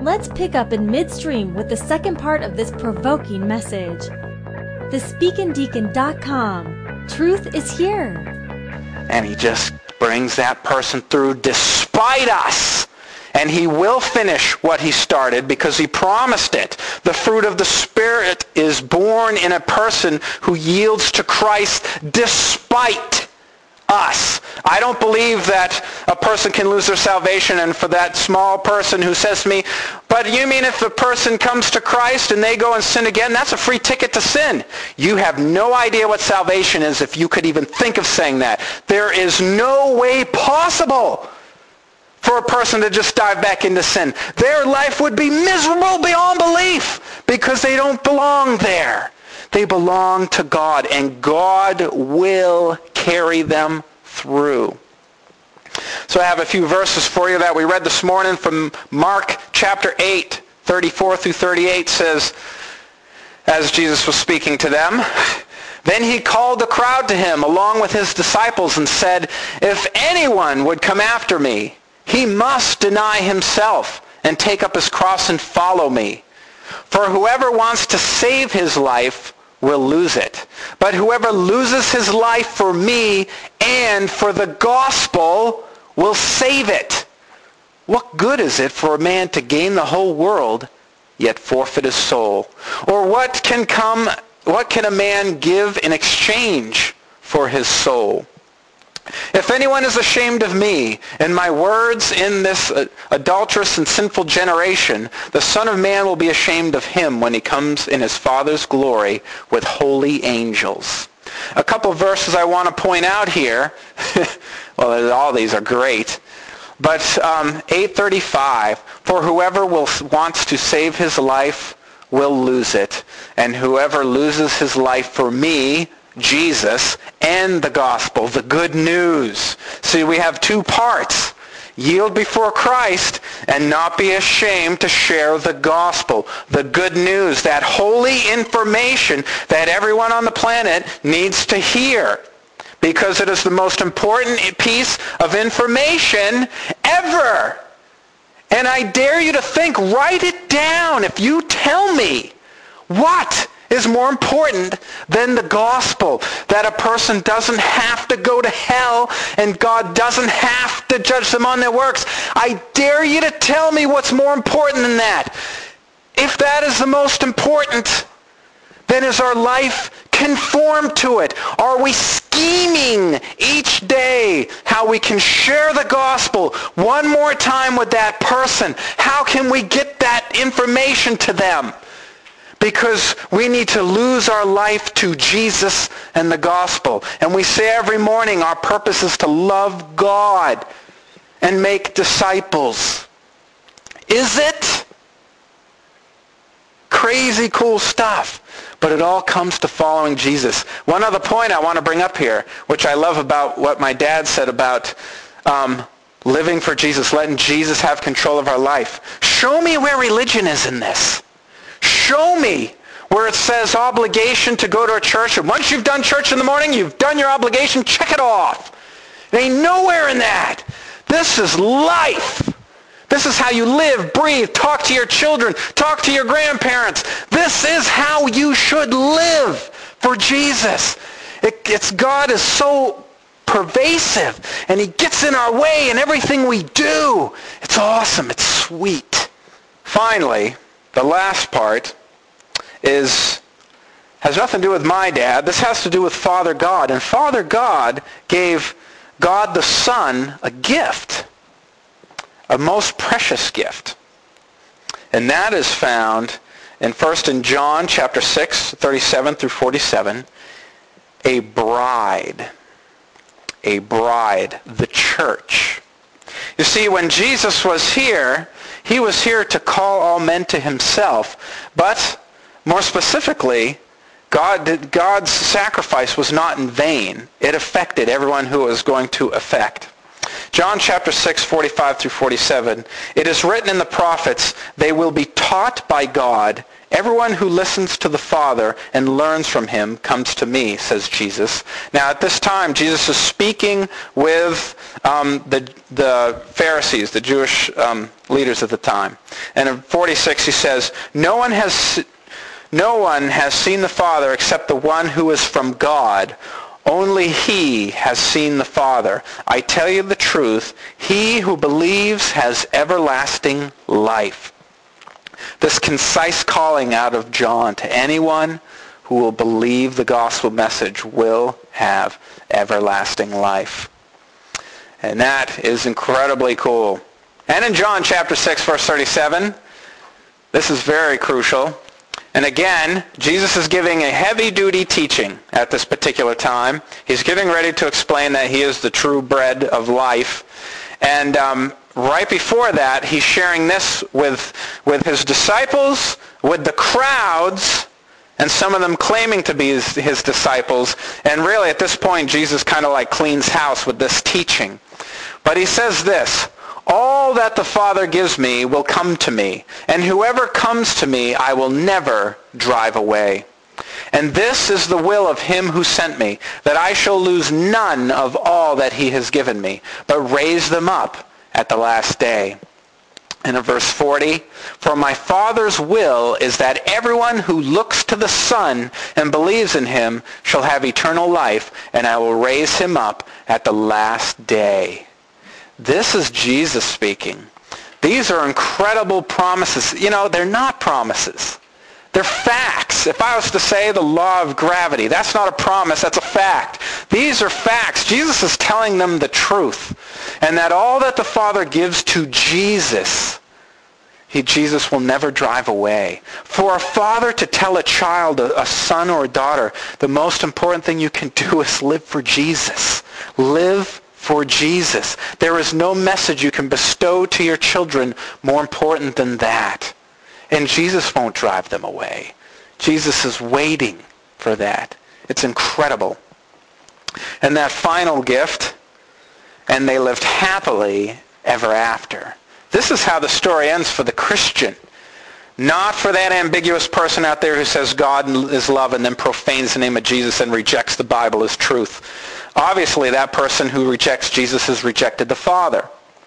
let's pick up in midstream with the second part of this provoking message. TheSpeakingDeacon.com. Truth is here. And he just brings that person through despite us. And he will finish what he started because he promised it. The fruit of the Spirit is born in a person who yields to Christ despite us. I don't believe that a person can lose their salvation, and for that small person who says to me, but you mean if a person comes to Christ and they go and sin again, that's a free ticket to sin. You have no idea what salvation is if you could even think of saying that. There is no way possible for a person to just dive back into sin. Their life would be miserable beyond belief because they don't belong there. They belong to God, and God will carry them through. So I have a few verses for you that we read this morning from Mark chapter 8, 34 through 38 says, as Jesus was speaking to them, then he called the crowd to him along with his disciples and said, if anyone would come after me, he must deny himself and take up his cross and follow me. For whoever wants to save his life will lose it. But whoever loses his life for me and for the gospel will save it. What good is it for a man to gain the whole world, yet forfeit his soul? Or what can a man give in exchange for his soul? If anyone is ashamed of me and my words in this adulterous and sinful generation, the Son of Man will be ashamed of him when he comes in his Father's glory with holy angels. A couple of verses I want to point out here. Well, all these are great. But 8:35, for whoever wants to save his life will lose it, and whoever loses his life for me, Jesus, and the gospel, the good news. See, we have two parts. Yield before Christ and not be ashamed to share the gospel, the good news, that holy information that everyone on the planet needs to hear, because it is the most important piece of information ever. And I dare you to think, write it down. If you tell me what is more important than the gospel, that a person doesn't have to go to hell and God doesn't have to judge them on their works. I dare you to tell me what's more important than that. If that is the most important, then is our life conformed to it? Are we scheming each day how we can share the gospel one more time with that person? How can we get that information to them? Because we need to lose our life to Jesus and the gospel. And we say every morning our purpose is to love God and make disciples. Is it? Crazy cool stuff. But it all comes to following Jesus. One other point I want to bring up here, which I love about what my dad said about living for Jesus, letting Jesus have control of our life. Show me where religion is in this. Show me where it says obligation to go to a church, and once you've done church in the morning, you've done your obligation, check it off. There ain't nowhere in that. This is life. This is how you live, breathe, talk to your children, talk to your grandparents. This is how you should live for Jesus. God is so pervasive, and he gets in our way in everything we do. It's awesome. It's sweet. Finally, the last part has nothing to do with my dad. This has to do with Father God. And Father God gave God the Son a gift, a most precious gift. And that is found in 1 John chapter 6, 37 through 47. A bride, the church. You see, when Jesus was here, he was here to call all men to himself. But more specifically, God's sacrifice was not in vain. It affected everyone who it was going to affect. John chapter 6, 45 through 47. It is written in the prophets, they will be taught by God, Everyone who listens to the Father and learns from him comes to me, says Jesus. Now at this time, Jesus is speaking with the Pharisees, the Jewish leaders at the time. And in 46 he says, No one has seen the Father except the one who is from God. Only he has seen the Father. I tell you the truth, he who believes has everlasting life. This concise calling out of John to anyone who will believe the gospel message will have everlasting life. And that is incredibly cool. And in John chapter 6, verse 37, this is very crucial. And again, Jesus is giving a heavy-duty teaching at this particular time. He's getting ready to explain that he is the true bread of life. And right before that, he's sharing this with his disciples, with the crowds, and some of them claiming to be his disciples. And really, at this point, Jesus kind of like cleans house with this teaching. But he says this, All that the Father gives me will come to me, and whoever comes to me I will never drive away. And this is the will of him who sent me, that I shall lose none of all that he has given me, but raise them up at the last day. And in verse 40, For my Father's will is that everyone who looks to the Son and believes in him shall have eternal life, and I will raise him up at the last day. This is Jesus speaking. These are incredible promises. You know, they're not promises. They're facts. If I was to say the law of gravity, that's not a promise, that's a fact. These are facts. Jesus is telling them the truth. And that all that the Father gives to Jesus, Jesus will never drive away. For a father to tell a child, a son or a daughter, the most important thing you can do is live for Jesus. Live for Jesus. There is no message you can bestow to your children more important than that. And Jesus won't drive them away. Jesus is waiting for that. It's incredible. And that final gift, and they lived happily ever after. This is how the story ends for the Christian. Not for that ambiguous person out there who says God is love and then profanes the name of Jesus and rejects the Bible as truth. Obviously, that person who rejects Jesus has rejected the Father.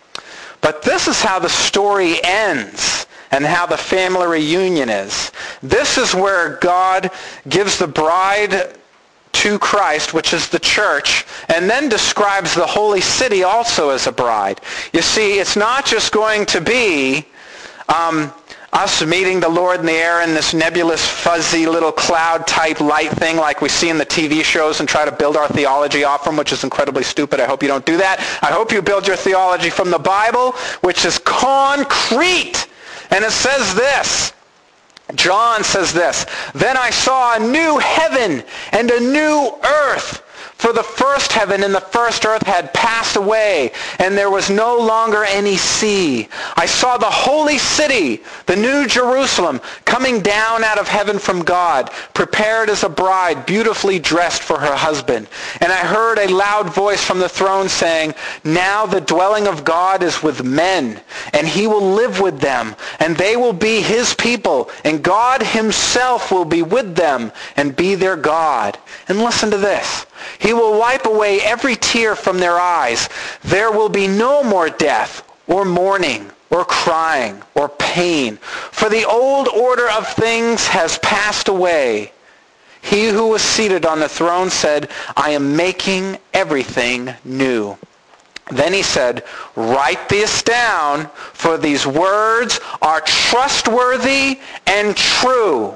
But this is how the story ends and how the family reunion is. This is where God gives the bride to Christ, which is the church, and then describes the holy city also as a bride. You see, it's not just going to be us meeting the Lord in the air in this nebulous, fuzzy little cloud-type light thing like we see in the TV shows and try to build our theology off from, which is incredibly stupid. I hope you don't do that. I hope you build your theology from the Bible, which is concrete. And it says this, John says this, Then I saw a new heaven and a new earth, for the first heaven and the first earth had passed away, and there was no longer any sea. I saw the holy city, the new Jerusalem, coming down out of heaven from God, prepared as a bride, beautifully dressed for her husband. And I heard a loud voice from the throne saying, Now the dwelling of God is with men, and he will live with them, and they will be his people, and God himself will be with them and be their God. And listen to this. He will wipe away every tear from their eyes. There will be no more death or mourning or crying or pain, for the old order of things has passed away. He who was seated on the throne said, I am making everything new. Then he said, Write this down, for these words are trustworthy and true.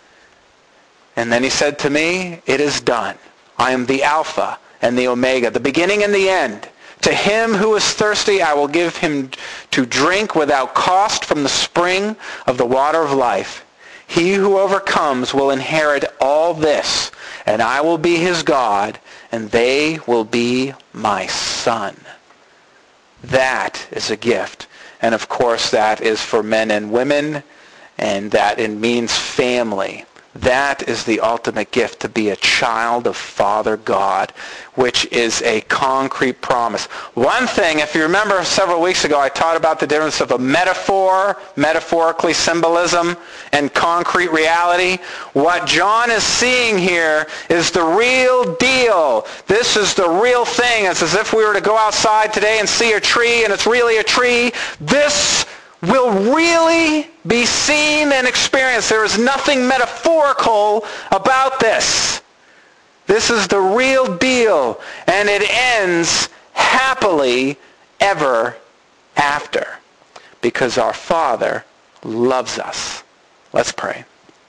And then he said to me, It is done. I am the Alpha and the Omega, the beginning and the end. To him who is thirsty, I will give him to drink without cost from the spring of the water of life. He who overcomes will inherit all this, and I will be his God, and they will be my son. That is a gift. And of course, that is for men and women, and that it means family. That is the ultimate gift, to be a child of Father God, which is a concrete promise. One thing, if you remember several weeks ago, I taught about the difference of a metaphor, metaphorically symbolism, and concrete reality. What John is seeing here is the real deal. This is the real thing. It's as if we were to go outside today and see a tree, and it's really a tree. This will really be seen and experienced. There is nothing metaphorical about this. This is the real deal, and it ends happily ever after, because our Father loves us. Let's pray.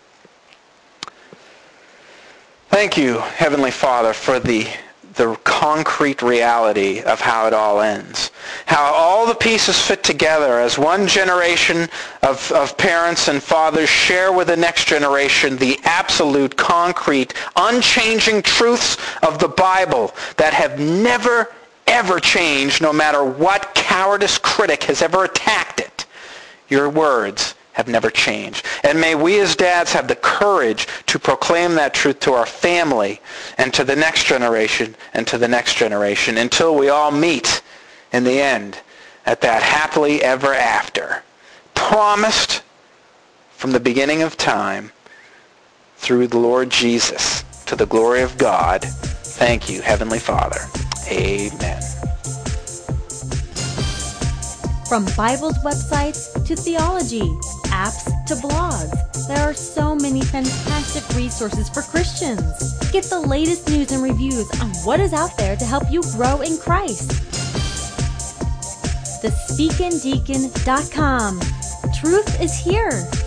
Thank you, Heavenly Father, for the concrete reality of how it all ends. How all the pieces fit together as one generation of parents and fathers share with the next generation the absolute, concrete, unchanging truths of the Bible that have never, ever changed, no matter what cowardice critic has ever attacked it. Your words have never changed. And may we as dads have the courage to proclaim that truth to our family and to the next generation and to the next generation until we all meet in the end at that happily ever after, promised from the beginning of time through the Lord Jesus, to the glory of God. Thank you, Heavenly Father. Amen. From Bible's websites to theology, apps to blogs, there are so many fantastic resources for Christians. Get the latest news and reviews on what is out there to help you grow in Christ. TheSpeakinDeacon.com. Truth is here.